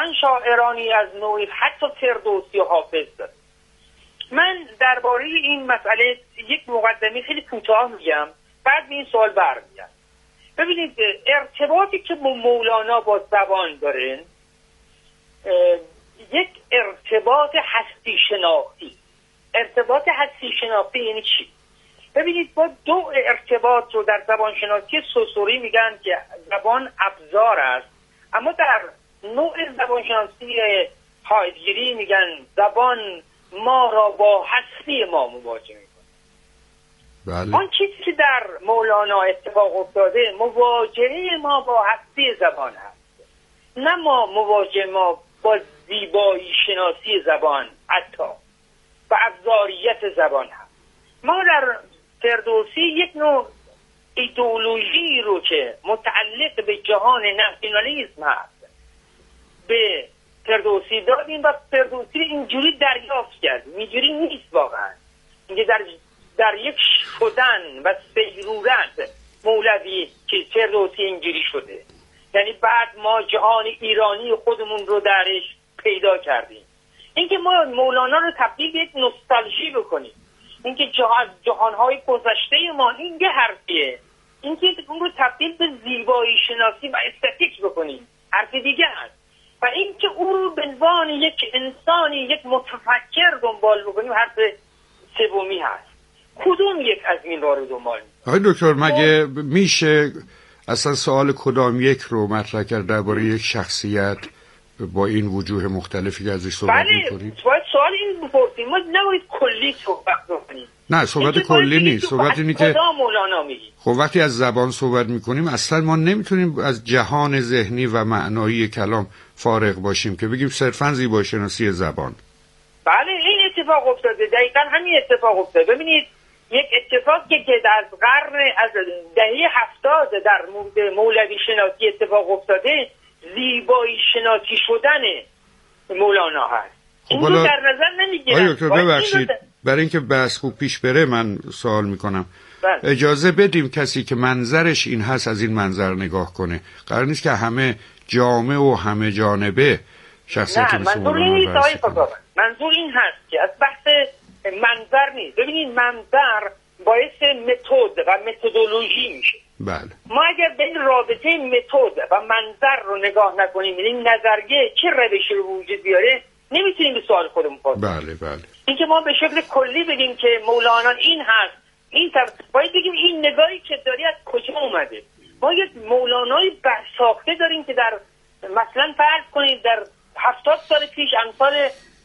واقعا شاعرانی از نوعی حتی فردوسی و حافظ داره. من درباره این مسئله یک مقدمه خیلی کوتاه میگم، بعد به این سوال برمیگردم. ببینید ارتباطی که مولانا با زبان داره یک ارتباط هستی شناختی. ارتباط هستی شناختی یعنی چی؟ ببینید ما دو ارتباط رو در زبان شناسی سوسوری میگن که زبان ابزار است، اما در نوع زبان شناسی هایدگری میگن زبان ما را با هستی ما مواجه میکنه. بله. آن چیزی که در مولانا اتفاق افتاده مواجهه ما با هستی زبان هست، نه ما مواجهه ما با زیبایی شناسی زبان حتی و ابزاریت زبان هست. ما در فردوسی یک نوع ایدئولوژی رو که متعلق به جهان ناسیونالیسم هست به فردوسی دادیم و فردوسی اینجوری دریافت کرد. اینجوری نیست واقعا. اینکه در یک شدن و سیرورت مولوی که فردوسی اینجوری شده، یعنی بعد ما جهان ایرانی خودمون رو درش پیدا کردیم. اینکه ما مولانا رو تبدیل به یک نوستالژی بکنیم، اینکه جهانهای گذشته ما این یه حرفیه، اینکه اون رو تبدیل به زیبایی شناسی و استتیک بکنیم حرف دیگه هست، و اینکه اون رو به عنوان یک انسانی یک متفکر دنبال بکنیم حرف سومی هست. کدوم یک از این رو دنبال می‌کنیم؟ آقای دکتر مگه میشه اصلا سوال کدام یک رو مطرح کرد درباره یک شخصیت با این وجوه مختلفی که ازش صحبت می‌کنید؟ باید سوال این بپرسیم، ما نباید کلی صحبت بکنیم. نه صحبت کلی نیست، صحبت اینه که مولانا میگی خب وقتی از زبان صحبت می‌کنیم اصلا ما نمیتونیم از جهان ذهنی و معنایی کلام فارغ باشیم که بگیم صرفاً زیبایی شناسی زبان. بله این اتفاق افتاده، دقیقاً همین اتفاق افتاده. ببینید یک اتفاقی که از دهه 70 در مورد مولوی شناسی اتفاق افتاده زیبایی شناسی شدن مولانا هست. این رو در نظر نمیگیرن. آقای دکتر ببخشید برای اینکه بحث خوب پیش بره من سوال میکنم. اجازه بدیم کسی که منظرش این هست از این منظر نگاه کنه. قرار نیست که همه جامع و همه جانبه شخصیت مثل مولانا بررسی کنه. منظور این هست که از بحث منظر نیست. ببینید منظر باعث متد و متدولوژی میشه. بله. ما اگر به این رابطه متد و منظر رو نگاه نکنیم، این نظریه چه روشی رو وجود بیاره، نمیتونیم به سوال خودمون پاسخ بدیم. بله. اینکه ما به شکل کلی بگیم که مولانا این هست، باید بگیم این نگاهی که داری از کجا اومده. ما یک مولانای برساخته داریم که در مثلا فرض کنید در 70 سال پیش امثال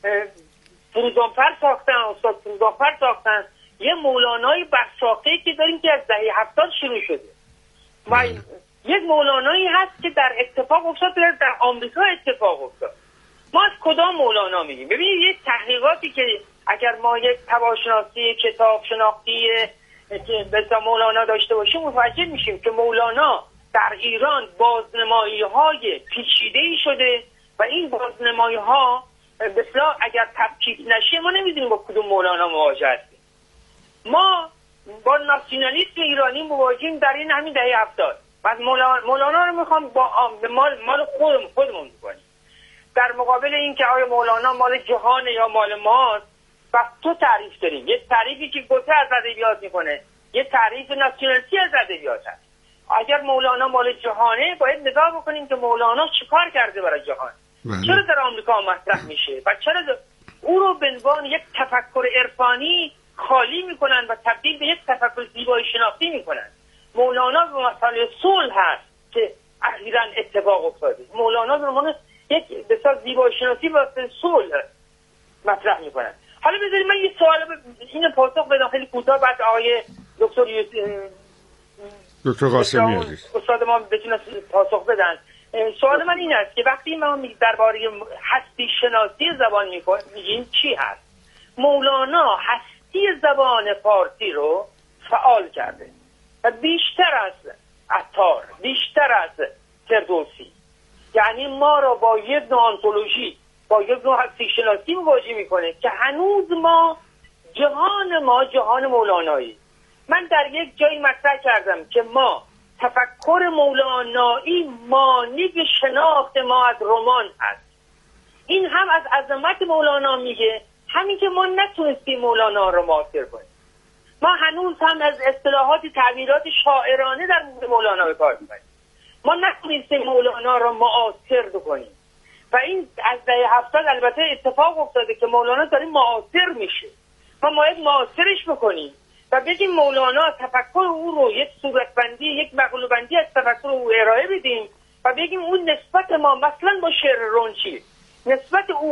فروزانفر ساختن، استاد فروزانفر ساختن. یه مولانای برساخته که داریم که از دهه 70 شروع شده و یک مولانایی هست که در اتفاق افتاد، در آمریکا اتفاق افتاد. ما از کدام مولانا میگیم؟ ببینید یک تحقیقاتی که اگر ما یک تباشناسی کتاب شناختی به مولانا داشته باشیم متوجه میشیم که مولانا در ایران بازنمایی های پیچیده‌ای شده و این بازنمایی ها بسیار اگر تفکیک نشه ما نمیدونیم با کدوم مولانا مواجه هستیم. ما با ناسیونالیسم ایرانی مواجهیم در این همین دهه 70. بعد مولانا رو میخوام با مال خودمون بکنیم. در مقابل این که آیا مولانا مال جهان یا مال ماست، و تو تعریف داریم. یک تعریفی که گوته از ادبیات میکنه، یک تعریف ناسیونالیستی از ادبیات هست. اگر مولانا مال جهانه باید نگاه بکنیم که مولانا چیکار کرده برای جهان. چرا در آمریکا مطرح میشه و چرا او رو به عنوان یک تفکر عرفانی خالی میکنن و تبدیل به یک تفکر زیبایی شناختی میکنن. مولانا به مسئله صلح هست که اخیراً اتفاق افتاده. مولانا به عنوان یک بسیار زیبایی شناسی واسه صلح مطرح میکنن. حالا بذارید من یه سوال اینو پاسخ بدم خیلی کوتاه، بعد آقای دکتر قاسمی عزیز استاد ما بتونن پاسخ بدن. سوال من این است که وقتی ما درباره هستی شناسی زبان میگیم چی هست؟ مولانا هستی زبان فارسی رو فعال کرده و بیشتر از عطار، بیشتر از فردوسی، یعنی ما را با یک نوع آنتولوژی، با یک نوع هستی شناسی مواجه میکنه که هنوز جهان مولانایی. من در یک جایی مطرح کردم که ما تفکر مولانایی مانع شناخت ما از رمان هست. این هم از عظمت مولانا میگه، همین که ما نتونستیم مولانا رو معاصر کنیم. ما هنوز هم از اصطلاحات تعبیرات شاعرانه در مورد مولانا به کار می‌بریم. ما نتونستیم مولانا رو معاصر بکنیم و این از دهه 70 البته اتفاق افتاده که مولانا داره معاصر میشه. ما باید معاصرش بکنیم و بگیم مولانا تفکر او رو یک صورتبندی، یک مقوله‌بندی از تفکر او ارائه بدیم و بگیم اون نسبت ما مثلا با شعر رون چیه، نسبت او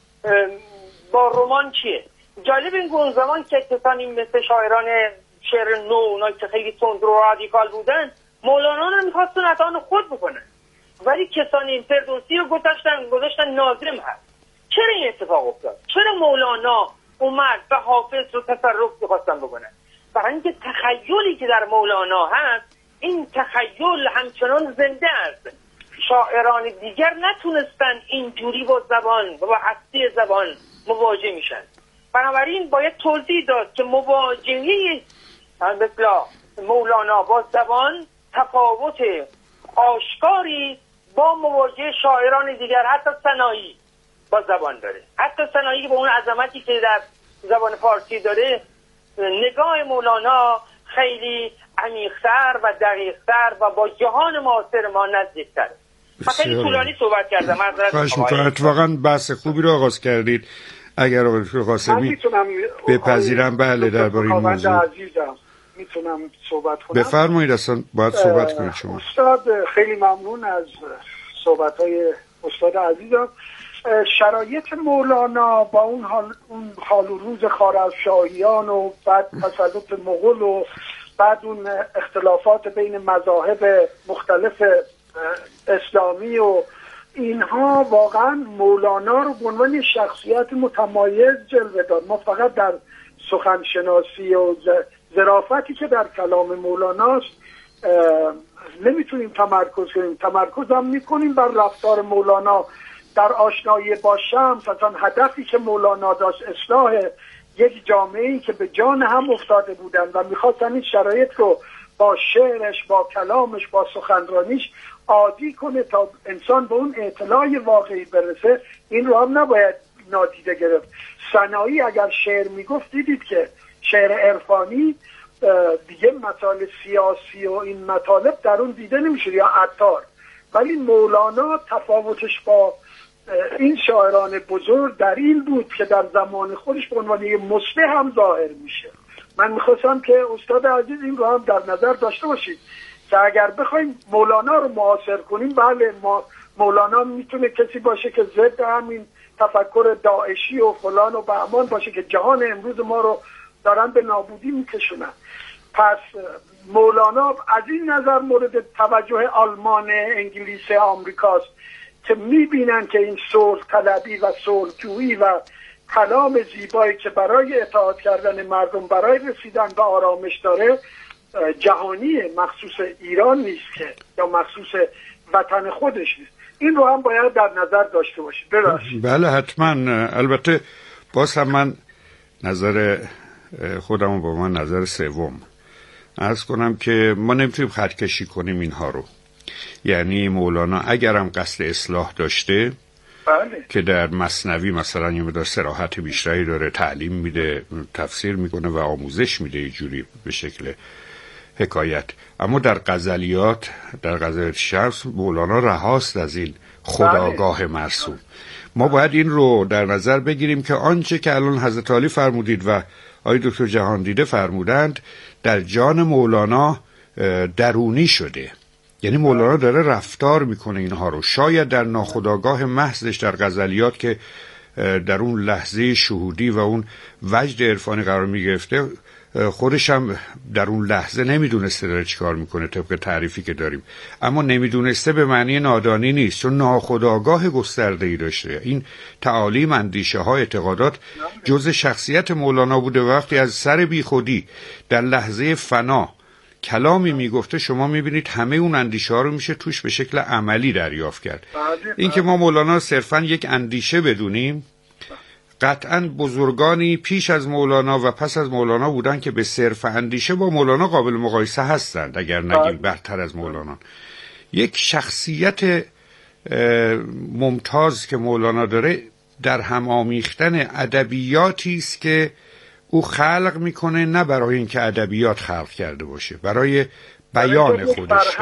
با رمان چیه. جالب این اون زمان که کسانی مثل شاعران شعر نو، اونایی که خیلی تندرو و رادیکال بودن، مولانا رو میخواستن اتان خود بکنن، ولی کسانی فردوسی رو گذاشتن ناظم هست. چرا این اتفاق افتاد؟ چرا مولانا اومد و حافظ رو تصرف میخواستن بکنن؟ برای اینکه تخیلی که در مولانا هست، این تخیل همچنان زنده است. شاعران دیگر نتونستن اینجوری با زبان و با هستی زبان مواجه میشن. بنابراین باید توضیح داد که مواجهه مثل مولانا با زبان تفاوت آشکاری با مواجهه شاعران دیگر، حتی ثنایی با زبان داره. حتی ثنایی که با اون عظمتی که در زبان فارسی داره، نگاه مولانا خیلی عمیق‌تر و دقیق‌تر و با جهان معاصر ما نزدیک‌تر. خیلی طولانی صحبت کردم. اتفاقا بحث خوبی رو آغاز کردید. اگر آقای دکتر قاسمی بپذیرم بله درباره این موضوع میتونم صحبت کنم. بفرمایید، اصلا باید صحبت کنید شما. استاد خیلی ممنون از صحبت‌های استاد عزیزم. شرایط مولانا با اون حال و روز خوارزمشاهیان و بعد تسلط مغول و بعد اون اختلافات بین مذاهب مختلف اسلامی و اینها، واقعا مولانا رو به عنوان شخصیت متمایز جلوه داد. ما فقط در سخنشناسی و ظرافتی که در کلام مولاناست نمیتونیم تمرکز کنیم. تمرکز هم میکنیم بر رفتار مولانا در آشنایی با شمس. اصلا هدفی که مولانا داشت اصلاح یک جامعه‌ای که به جان هم افتاده بودن و میخواستن این شرایط رو با شعرش، با کلامش، با سخنرانیش عادی کنه تا انسان به اون اطلاع واقعی برسه. این رو هم نباید نادیده گرفت. سنایی اگر شعر میگفت دیدید که شعر عرفانی دیگه مسائل سیاسی و این مطالب در اون دیده نمیشه، یا عطار. ولی مولانا تفاوتش با این شاعران بزرگ در این بود که در زمان خودش به عنوان یک مصلح هم ظاهر میشه. من میخواستم که استاد عزیز این رو هم در نظر داشته باشید که اگر بخوایم مولانا رو معاصر کنیم، بله مولانا میتونه کسی باشه که ضد همین تفکر داعشی و فلان و بهمان باشه که جهان امروز ما رو دارن به نابودی میکشونن. پس مولانا از این نظر مورد توجه آلمان، انگلیس، آمریکاست که میبینن که این صلح طلبی و صلحجویی و کلام زیبایی که برای اطاعت کردن مردم، برای رسیدن به آرامش داره، جهانیه، مخصوص ایران نیست که، یا مخصوص وطن خودش نیست. این رو هم باید در نظر داشته باشید. بله حتما. البته باز هم من نظر خودم با من نظر سوم عرض کنم که ما نمیتونیم خطکشی کنیم اینها رو. یعنی مولانا اگرم قصد اصلاح داشته، بله، که در مثنوی مثلا یه مقدار صراحت بیشتری داره، تعلیم میده، تفسیر میکنه و آموزش میده اینجوری به شکل حکایت، اما در غزلیات، در غزلیات شمس مولانا رهاست از این خودآگاه مرسوم. ما باید این رو در نظر بگیریم که آنچه که الان حضرت علی فرمودید و آقای دکتر جهاندیده فرمودند در جان مولانا درونی شده. یعنی مولانا داره رفتار میکنه اینها رو، شاید در ناخودآگاه محضش در غزلیات که در اون لحظه شهودی و اون وجد عرفانی قرار میگرفته، خودش هم در اون لحظه نمیدونسته داره چیکار میکنه طبق تعریفی که داریم، اما نمیدونسته به معنی نادانی نیست، چون ناخودآگاه گسترده‌ای داشته. این تعالیم، اندیشه ها، اعتقادات جزء شخصیت مولانا بوده. وقتی از سر بی خودی در لحظه فنا کلامی میگفته، شما میبینید همه اون اندیشه ها رو میشه توش به شکل عملی دریافت کرد. این که ما مولانا صرفا یک اندیشه بدونیم، قطعا بزرگانی پیش از مولانا و پس از مولانا بودن که به صرف اندیشه با مولانا قابل مقایسه هستند، اگر نگیم برتر از مولانا. یک شخصیت ممتاز که مولانا داره در هم آمیختن ادبیاتی است که او خلق میکنه، نه برای اینکه ادبیات خلق کرده باشه، برای بیان خودش،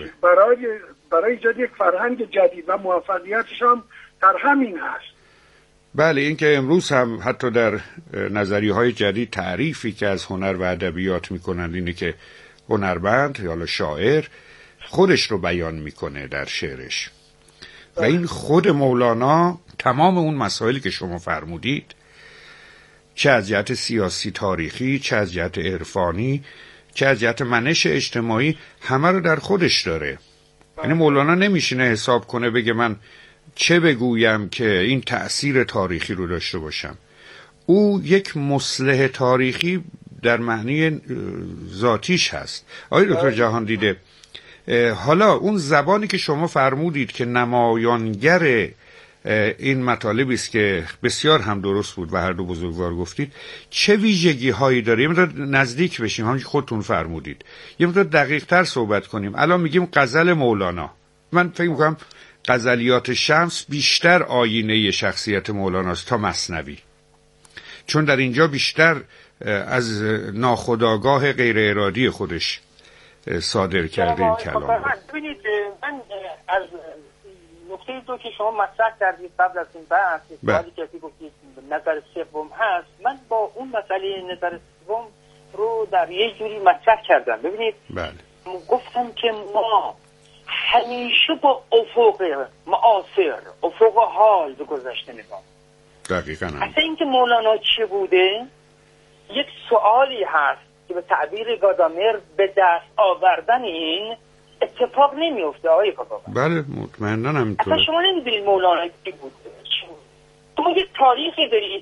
برای ایجاد یک فرهنگ جدید و موفقیتش هم در همین هست. بله، این که امروز هم حتی در نظریه‌های جدید تعریفی که از هنر و ادبیات میکنند اینه که هنرمند یا شاعر خودش رو بیان میکنه در شعرش. و این خود مولانا تمام اون مسائلی که شما فرمودید، چه از جهت سیاسی تاریخی، چه از جهت عرفانی، چه از جهت منش اجتماعی، همه رو در خودش داره. یعنی مولانا نمیشینه حساب کنه بگه من چه بگویم که این تأثیر تاریخی رو داشته باشم. او یک مصلح تاریخی در معنی ذاتیش هست. آقای دکتر جهان دیده، حالا اون زبانی که شما فرمودید که نمایانگر این مطالبی است که بسیار هم درست بود و هر دو بزرگوار گفتید، چه ویژگی هایی داره؟ یه مقدار نزدیک بشیم، همونجوری خودتون فرمودید، یه مقدار دقیق تر صحبت کنیم. الان میگیم غزل مولانا، من فکر میکنم غزلیات شمس بیشتر آینه شخصیت مولاناست تا مثنوی، چون در اینجا بیشتر از ناخودآگاه غیر ارادی خودش صادر کرده این کلام. ببینید، من از نکته دو که شما مطرح کردید قبل از این بحث، سوالی که گفتید نظر سوم هست، من با اون مسئله نظر سوم رو در یه جوری مطرح کردم. ببینید، گفتم که ما همیشه با افق معاصر، افق حال به گذشته نگاه. دقیقاً. اصلا اینکه مولانا چه بوده یک سوالی هست که به تعبیر گادامر به دست آوردن این اتفاق نمیفته. آقای کاکا، بله مطمئناً همینطوره. اصلا شما نمیدونید مولانا چی بوده. شما یک تاریخی دارید،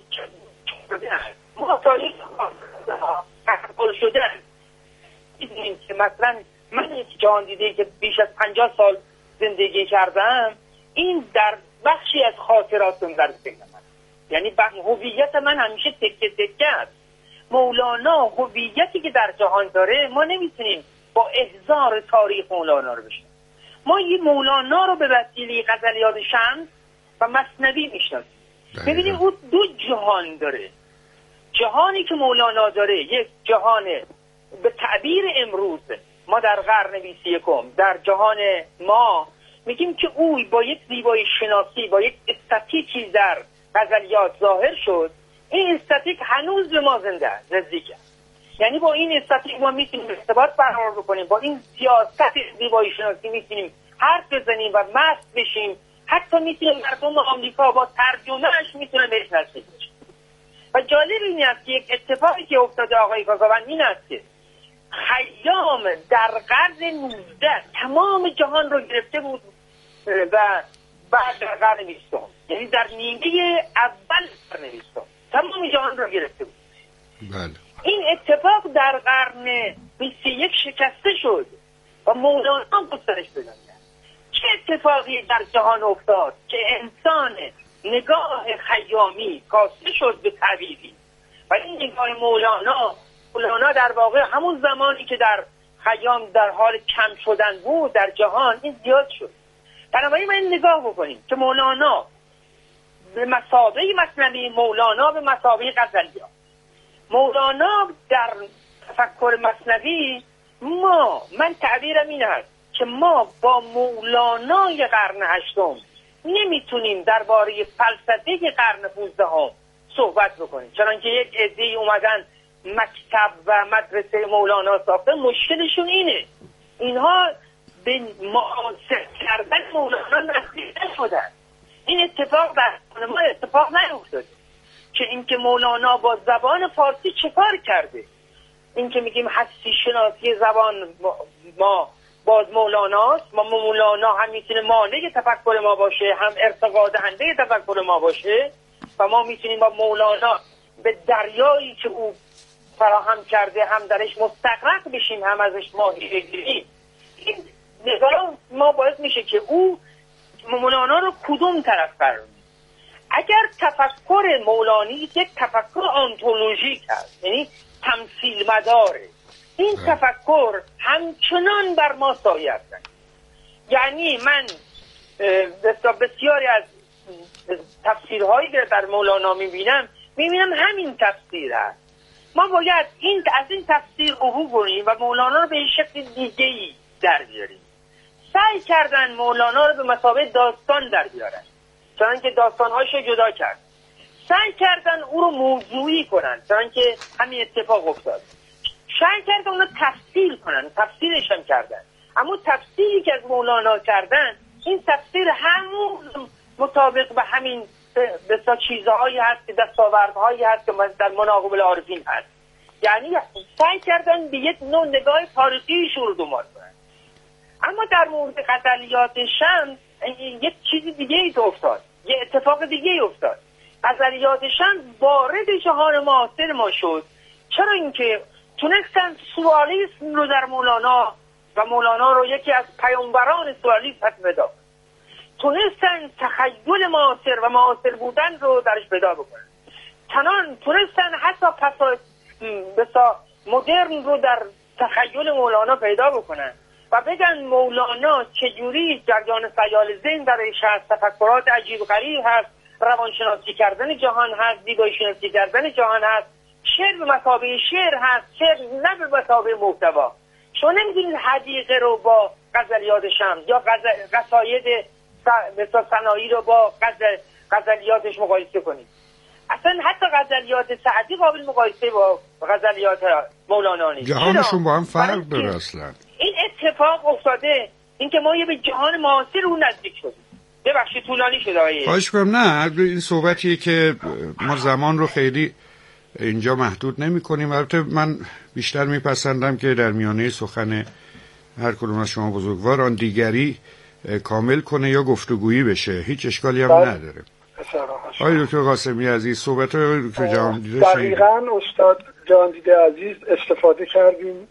ما تاریخ تحول شده دیدیم که مثلا من یک جهان دیده که بیش از 50 سال زندگی کردم، این در بخشی از خاطراتم در ذهنم هست. یعنی هویت من همیشه تکه تکه است. مولانا هویتی که در جهان داره ما نمیتونیم با احضار تاریخ مولانا رو بشناسیم. ما یه مولانا رو به وسیله غزلیات شمس و مثنوی میشناسیم. ببینیم او دو جهان داره. جهانی که مولانا داره یک جهان به تعبیر امروز ما در قرن 21 در جهان ما میگیم که او با یک زیبایی شناسی، با یک استاتیکی در غزلیات ظاهر شد. این استاتیک هنوز به ما زنده است، نزدیکه. یعنی با این استاتیک ما میتونیم ارتباط برقرار بکنیم، با این سیاست زیبایی شناسی میتونیم حرف بزنیم و مست بشیم. حتی میتونیم مردم آمریکا با ترجمهش میتونه بهش نزدیک بشه. و جالب این است که یک اتفاقی که افتاده آقای کاکاوند این است که خیام در قرن 19 تمام جهان رو گرفته بود و بعد در قرن 20 یعنی در نیمه اول قرن 20 تمام جهان رو گرفته بود. بله. این اتفاق در قرن 21 شکسته شد و مولانا گسترش پیدا کرد. چه اتفاقی در جهان افتاد که انسان نگاه خیامی کاسته شد به طبیعی و این نگاه مولانا در واقع همون زمانی که در خیام در حال کم شدن بود در جهان این زیاد شد. بنابراین ما این نگاه بکنیم که مولانا به مثابه مثنوی، مولانا به مثابه غزلیات. مولانا در تفکر مثنوی من تعبیرم این است که ما با مولانای قرن 8 نمیتونیم درباره فلسفه قرن 15 صحبت بکنیم، چنانکه یک عده‌ای اومدن مکتب و مدرسه مولانا ساختن. مشکلشون اینه اینها به معاصر کردن مولانا نزدیک نشدن. این اتفاق در ما اتفاق نیفتاده که اینکه مولانا با زبان فارسی چه کار کرده. اینکه میگیم هستی شناسی زبان ما باز مولاناست، مولانا هم میتونه مانع تفکر ما باشه، هم ارتقا دهنده تفکر ما باشه و ما میتونیم با مولانا به دریایی که او فراهم کرده هم درش مستغرق بشیم، هم ازش ماهی بگیریم. این نگاه ما باعث میشه که او مولانا رو کدوم طرف قرار میده. اگر تفکر مولانی یک تفکر آنتولوژیک هست، یعنی تمثیل مداره، این تفکر همچنان بر ما سایه هستند. یعنی من بسیاری از تفسیرهایی که در مولانا میبینم همین تفسیر هست. ما باید از این تفسیر عبور کنیم و مولانا رو به این شکل دیگه‌ای در بیاریم. سعی کردن مولانا رو به مثابه داستان در بیارن، چون که داستان‌هاشو جدا کرد. سعی کردن او رو موضوعی کنن، چون که همین اتفاق افتاد. سعی کردن اون رو تفسیر کنن، تفسیرش هم کردن. اما تفسیری که از مولانا کردن، این تفسیر همون مطابق به همین بسیار چیزهایی هست که دستاوردهایی هست که در مناقب العارفین هست. یعنی سعی کردن به یک نوع نگاه تاریخی رو دنبال کنن. اما در مورد غزلیات شمس یک چیز دیگه ای افتاد، یه اتفاق دیگه ای افتاد. غزلیات شمس وارد جهان معاصر ما شد. چرا؟ اینکه تونستن سوالیسم رو در مولانا و مولانا رو یکی از پیامبران سوالیسم پیدا کنن. تونستن تخیل معاصر و معاصر بودن رو درش پیدا بکنن. تونستن حتی بسا مدرن رو در تخیل مولانا پیدا بکنن و بگن مولانا چجوری جریان خیال ذهن درش هست، تفکرات عجیب و غریب هست، روانشناسی کردن جهان هست، زیبایی شناسی کردن جهان هست، شعر به مثابه شعر هست، شعر نه به مثابه محتوا. شما نمیدونید حدیقه رو با غزلیات شمس یا قصاید مثلا صناعی رو با غزلیاتش مقایسه کنید. اصلا حتی غزلیات سعدی قابل مقایسه با غزلیات مولانا نیست. جهانشون با هم فرق داره اصلا. این اتفاق افتاده، اینکه ما یه به جهان معاصر اون نزدیک شدیم. ببخشید طولانی شده آیه. خواهش کنم. نه، این صحبتیه که ما زمان رو خیلی اینجا محدود نمی کنیم. البته من بیشتر میپسندم که در میانه سخن هر کدوم از شما بزرگواران دیگری کامل کنه یا گفتگویی بشه. هیچ اشکالی هم نداره. آقای دکتر قاسمی عزیز، صحبت های دکتر جهاندیده دقیقاً استاد جهاندیده عزیز استفاده کردیم.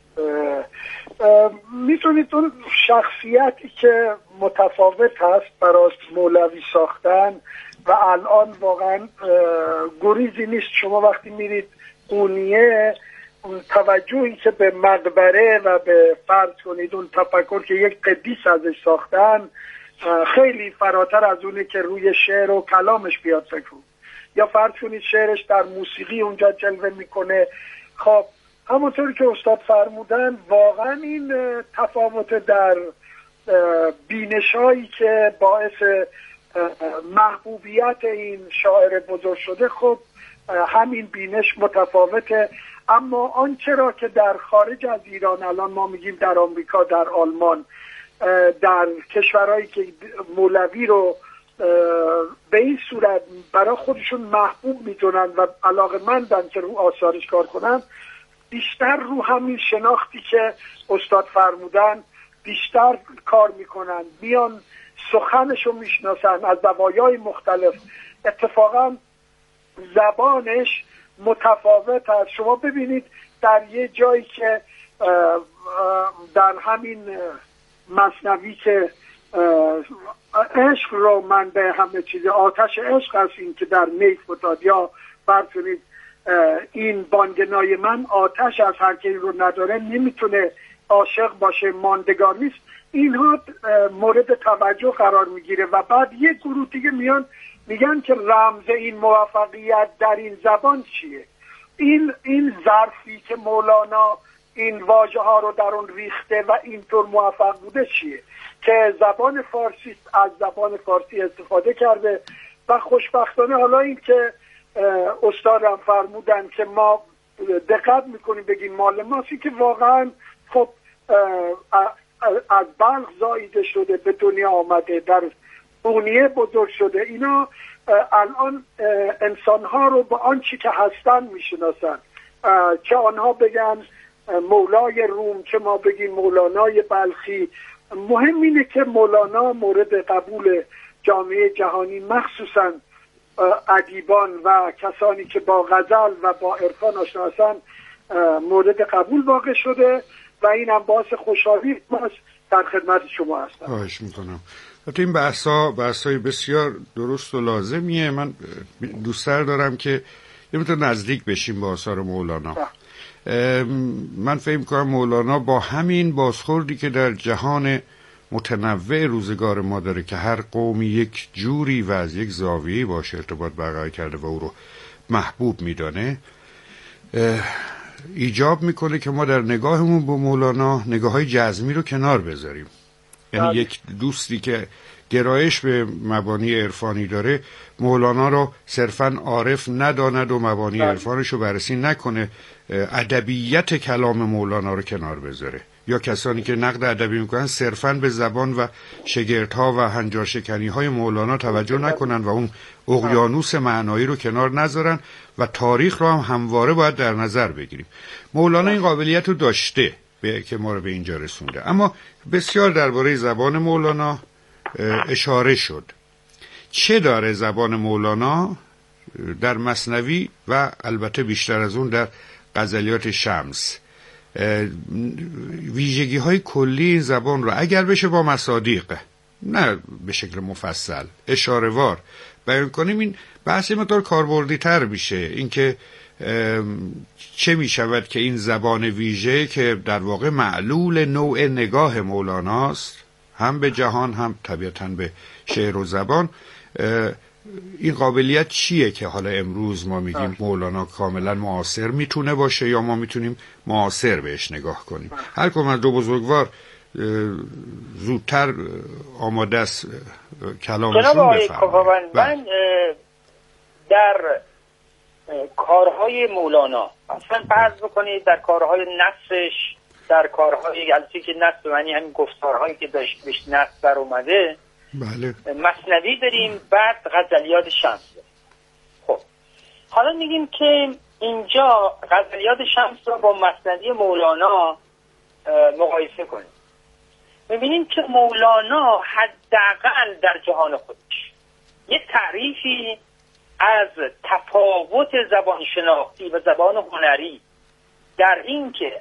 میتونید اون شخصیتی که متفاوت هست برای مولوی ساختن و الان واقعا گریزی نیست. شما وقتی میرید قونیه، اون توجهی که به مقبره و به فرض کنید اون تفکر که یک قدیس ازش ساختن خیلی فراتر از اونه که روی شعر و کلامش بیاد فکر. یا فرض کنید شعرش در موسیقی اونجا جلوه میکنه. خب همونطوری که استاد فرمودن واقعا این تفاوت در بینشایی که باعث محبوبیت این شاعر بزرگ شده، خب همین بینش متفاوته. اما آنچه را که در خارج از ایران الان ما میگیم در آمریکا، در آلمان، در کشورهایی که مولوی رو به این صورت برای خودشون محبوب میدونن و علاقه‌مندن که رو آثارش کار کنن، بیشتر رو همین شناختی که استاد فرمودن بیشتر کار میکنن، میان سخنشو میشناسن از زوایای مختلف. اتفاقا زبانش متفاوت است. شما ببینید در یه جایی که در همین مثنوی که عشق رو من به همه چیز آتش عشق هست این که در می فتاد، یا برکنید این بانگنای من آتش از هر کی رو نداره نمیتونه عاشق باشه، ماندگار نیست. اینها مورد توجه قرار میگیره و بعد یک گروه دیگه میان میگن که رمز این موفقیت در این زبان چیه؟ این ظرفی که مولانا این واژه ها رو در اون ریخته و اینطور موفق بوده چیه؟ که زبان فارسی، از زبان فارسی استفاده کرده. و خوشبختانه حالا این که استادم فرمودن که ما دقت میکنیم بگیم مال ماست، که واقعا خب از بلخ زاییده شده، به دنیا آمده، در قونیه بزرگ شده. اینا الان انسانها رو با آنچه که هستن میشناسن، چه آنها بگن مولای روم، چه ما بگیم مولانای بلخی. مهم اینه که مولانا مورد قبول جامعه جهانی، مخصوصا ادیبان و کسانی که با غزل و با عرفان آشنا هستن، مورد قبول واقع شده و این هم باعث خوشحالی ماست. در خدمت شما هستم. خواهش میکنم. این بحثای بسیار درست و لازمیه. من دوست‌تر دارم که یه مقدار نزدیک بشیم با آثار مولانا. من فکر می‌کنم مولانا با همین بازخوردی که در جهان متنوع روزگار ما داره که هر قومی یک جوری و از یک زاویه‌ای باشه ارتباط برقرار کرده و او رو محبوب میدانه، ایجاب میکنه که ما در نگاهمون به مولانا نگاه‌های جزمی رو کنار بذاریم. یعنی یک دوستی که گرایش به مبانی عرفانی داره مولانا رو صرفاً عارف نداند و مبانی عرفانش رو بررسی نکنه، ادبیات کلام مولانا رو کنار بذاره. یا کسانی که نقد ادبی میکنن صرفاً به زبان و شگردها و هنجارشکنی‌های مولانا توجه نکنن و اون اقیانوس معنایی رو کنار نذارن و تاریخ رو هم همواره باید در نظر بگیریم. مولانا این قابلیت رو داشته که ما رو به اینجا رسونده. اما بسیار درباره زبان مولانا اشاره شد. چه داره زبان مولانا در مثنوی و البته بیشتر از اون در غزلیات شمس؟ ویژگی های کلی این زبان رو اگر بشه با مصادیق، نه به شکل مفصل، اشاره وار بیان کنیم، این بحثی مطور کاربردی تر میشه. اینکه چه میشود که این زبان ویژه که در واقع معلول نوع نگاه مولاناست، هم به جهان هم طبیعتاً به شعر و زبان، این قابلیت چیه که حالا امروز ما میگیم مولانا کاملا معاصر میتونه باشه یا ما میتونیم معاصر بهش نگاه کنیم؟ هر کدوم از دو بزرگوار زودتر آماده است کلامشون بفرمایید. من در کارهای مولانا اصلا فرض بکنید در کارهای نثرش، در کارهای البته که نثر معنی همین گفتارهایی که داشت بهش نثر در اومده، بله، مثنوی داریم، بعد غزلیات شمس داریم. خب حالا میگیم که اینجا غزلیات شمس رو با مثنوی مولانا مقایسه کنیم، میبینیم که مولانا حداقل در جهان خودش یه تعریفی از تفاوت زبان شناختی و زبان هنری در این که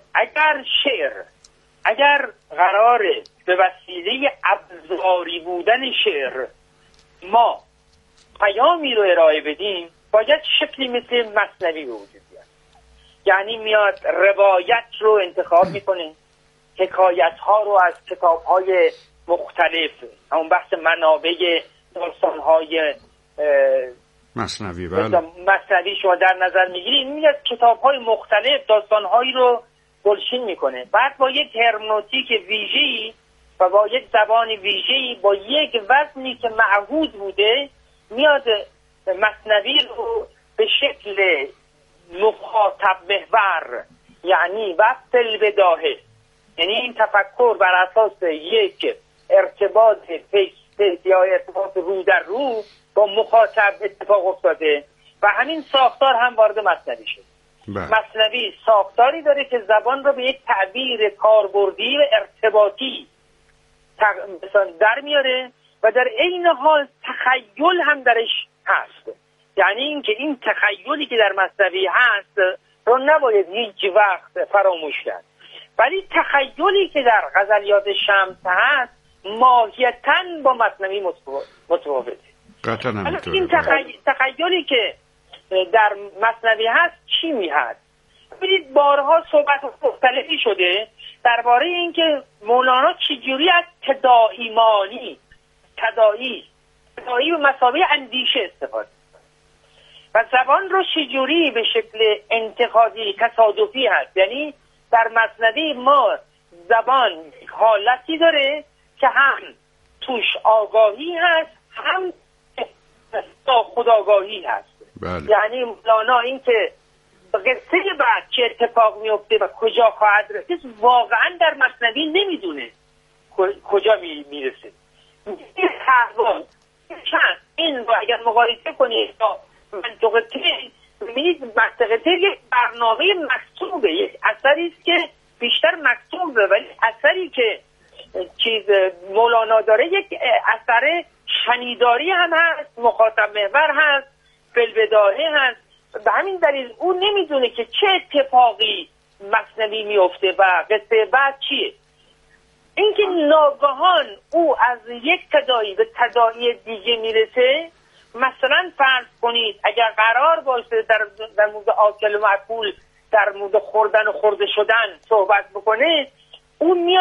اگر قراره به وسیله ابزاری بودن شعر ما پیامی رو ارائه بدیم، باید شکلی مثل مثنوی به وجود بیاد. یعنی میاد روایت رو انتخاب میکنه، حکایت ها رو از کتاب های مختلف، همون بحث منابع داستان های مثنوی شما در نظر میگیرید، میاد کتاب های مختلف داستان هایی رو گلچین میکنه، بعد با یک هرمنوتیک ویژه‌ای و با یک زبان ویژه‌ای با یک وزنی که معهود بوده میاد مثنوی رو به شکل مخاطب محور، یعنی وقت البداهه، یعنی این تفکر بر اساس یک ارتباط فیس یا ارتباط رو در رو با مخاطب اتفاق افتاده و همین ساختار هم وارد مثنوی شد. مثنوی ساختاری داره که زبان رو به یک تعبیر کاربردی و ارتباطی در میاره و در عین حال تخیل هم درش هست. یعنی اینکه این تخیلی که در مثنوی هست رو نباید هیچ وقت فراموش کرد، ولی تخیلی که در غزلیات شمس هست ماهیتاً با مثنوی متفاوته. این تخیلی که در مثنوی هست چی می هست؟ ببینید بارها صحبت مختلفی شده درباره اینکه مولانا چجوری از تداعی به مثابه اندیشه استفاده و زبان رو چجوری به شکل انتقادی تصادفی هست. یعنی در مثنوی ما زبان حالتی داره که هم توش آگاهی هست هم خودآگاهی هست. یعنی مولانا این که قصه بعد چه اتفاق میفته و کجا خواهد رسید واقعا در مثنوی نمیدونه کجا میرسه. این رو اگر مقایسه کنید با منطقه تر، میبینید منطقه تر یک برنامه مکتوبه، یک اثری است که بیشتر مکتوبه، ولی اثری که مولانا داره یک اثر شنیداری هم هست، مخاطب محور هست، فی‌البداهه هست. به همین دلیل او نمیدونه که چه اتفاقی مثنوی میفته و قصه بعد چیه. اینکه ناگهان او از یک تداعی به تداعی دیگه میرسه، مثلا فرض کنید اگر قرار باشه در مورد آکل و معکول، در مورد خوردن و خورده شدن صحبت بکنه، اون میاد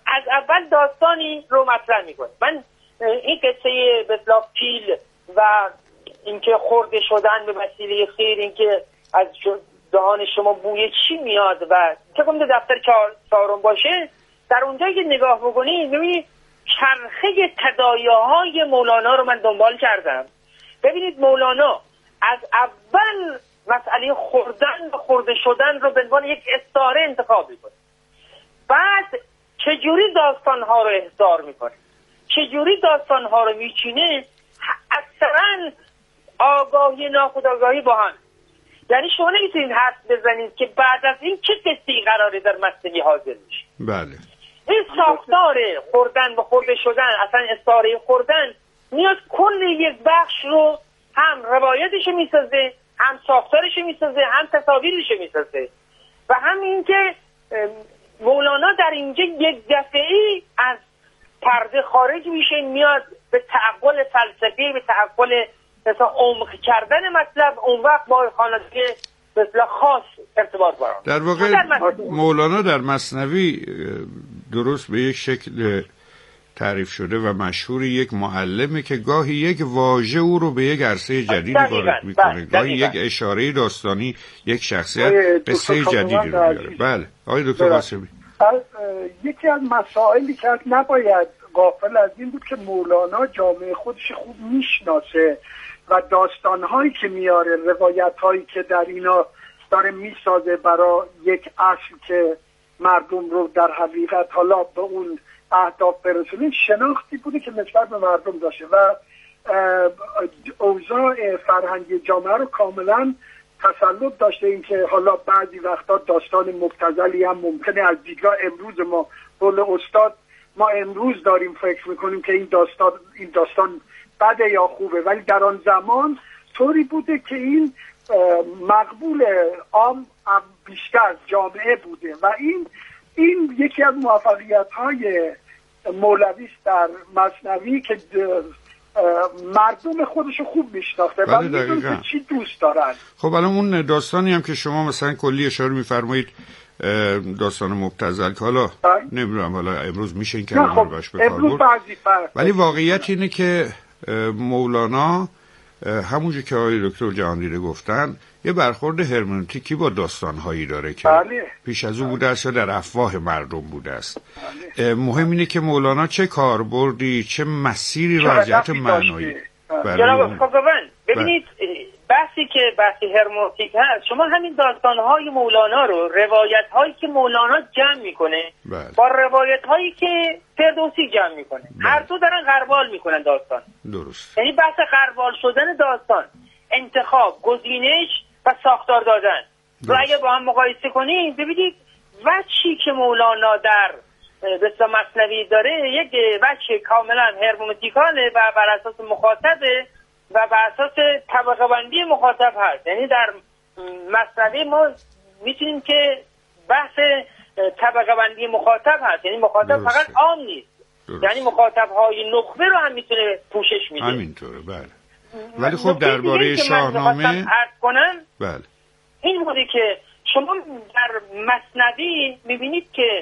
از اول داستانی رو مطرح میکنه. من این قصه بسلا پیل و اینکه خورده شدن به وسیله خیر، اینکه از دهان شما بوی چی میاد و چه کنم دفتر چهارم باشه، در اونجا که نگاه بکنید ببینید چرخه تداعی‌های مولانا رو من دنبال کردم. ببینید مولانا از اول مسئله خوردن و خورده شدن رو به عنوان یک استعاره انتخاب میکنه، بعد چجوری داستانها رو احضار میکنه، چجوری داستانها رو میچینه، اکثرا آگاهی ناخودآگاهی با هم. یعنی شما نمیتونید حرف بزنید که بعد از این چه قصه‌ای قراره در مثنوی حاضر میشه. بله. این ساختار خوردن و خورده شدن، اصلا استعاره خوردن میاد کل یک بخش رو هم روایتش میسازه، هم ساختارش میسازه، هم تصاویرش میسازه و هم اینکه مولانا در اینجا یک دفعه‌ای از پرده خارج میشه، میاد به تعقل فلسفی، به تعقل مثلا عمق کردن مطلب، اون وقت با خانواده مثلا خاص ارتباط برقرار. در واقع مولانا در مثنوی درست به یک شکل تعریف شده و مشهور یک معلمه که گاهی یک واژه او رو به یک عرصه جدیدی وارد میکنه، گاهی یک اشاره داستانی، یک شخصیت قصه جدیدی رو میاره. بله آقای دکتر قاسمی، یکی از مسائلی که نباید غافل از این بود که مولانا جامعه خودش خوب میشناسه و داستانهایی که میاره، روایتهایی که در اینا داره میسازه برای یک اصل که مردم رو در حقیقت حالا به اون اهداف برسونیم، شناختی بوده که نسبت به مردم داشته و اوضاع فرهنگی جامعه رو کاملا تسلط داشته. این که حالا بعضی وقتا داستان مبتذلی هم ممکنه از دیدگاه امروز ما قول استاد ما امروز داریم فکر میکنیم که این داستان بده یا خوبه، ولی در آن زمان طوری بوده که این مقبول عام بیشتر جامعه بوده و این یکی از موفقیت‌های مولوی است در مثنوی که مردم خودشو خوب میشناخته و میدونه چی دوست دارن. خب الان اون داستانی هم که شما مثلا کلی اشاره میفرمایید داستان مبتذل که حالا نمیدونم حالا امروز میشه این کلمه رو باش بکار برد، ولی واقعیت اینه که مولانا همونجور که آقای دکتر جهاندیده گفتن یه برخورد هرمنوتیکی با داستانهایی داره که پیش از او بوده است یا در افواه مردم بوده است. مهم اینه که مولانا چه کاربردی، چه مسیری را از جهت معنایی جناب خداوند ببینید بحثی که بحث هرمنوتیک هست، شما همین داستانهای مولانا رو، روایت‌هایی که مولانا جمع میکنه با روایت‌هایی که فردوسی جمع میکنه، هر دو دارن غربال میکنن داستان. درست. یعنی بحث غربال شدن داستان، انتخاب، گزینش و ساختار دادن رو اگه با هم مقایسه کنیم ببینید وجهی که مولانا در بسیار مثنوی داره یک وجه کاملا هرمنوتیکاله و بر اساس مخاطبه و بر اساس طبقه بندی مخاطب هست. یعنی در مثنوی ما میتونیم که بحث طبقه بندی مخاطب هست، یعنی مخاطب فقط عام نیست، یعنی مخاطب های نخبه رو هم میتونه پوشش میده. همینطوره بله. ولی خب درباره شاهنامه بله این بوده که شما در مثنوی میبینید که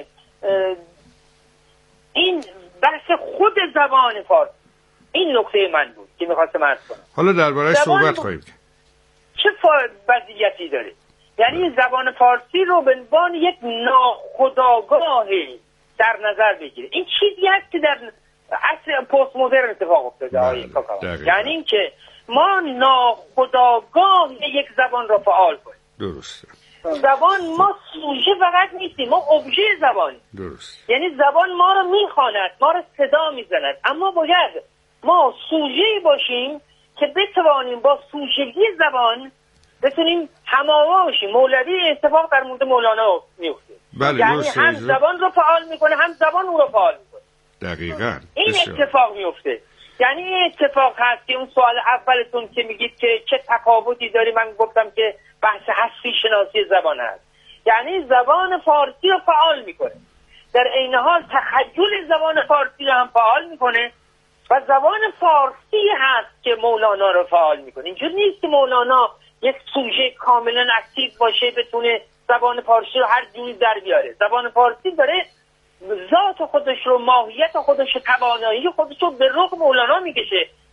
این بحث خود زبان فارسی، این نکته من بود که میخواستم عرض کنم. حالا درباره صحبت خواهیم کرد. چه وضعیتی داره؟ یعنی زبان فارسی رو به عنوان یک ناخودآگاهی در نظر بگیره. این چیزی هست که در عصر پست مدرن اتفاق افتاده. یعنی اینکه ما ناخودآگاه یک زبان رو فعال کنیم. درسته. زبان ما سوژه فقط نیستیم، ما ابژه زبانیم. درست. یعنی زبان ما رو میخواند، ما رو صدا میزند، اما باید ما سوژه‌ای باشیم که بتوانیم با سوژگی زبان بتونیم هم‌آوا باشیم. مولوی اتفاق در مورد مولانا میفته. بله یعنی هم زبان رو فعال میکنه هم زبان او رو فعال میکنه. دقیقاً. این اتفاق میفته. یعنی این اتفاق هست که اون سوال اولتون که میگید که چه تفاوتی داره، من گفتم که بحث هستی شناسی زبان هست. یعنی زبان فارسی رو فعال میکنه، در عین حال تخیل زبان فارسی رو هم فعال میکنه و زبان فارسی هست که مولانا رو فعال میکنه. اینجور نیست که مولانا یک سوژه کاملا اکتیو باشه بتونه زبان فارسی رو هر جوری در بیاره. زبان فارسی داره ذات خودش رو، ماهیت خودش رو، توانایی خودش رو به رغم مولانا میکشه.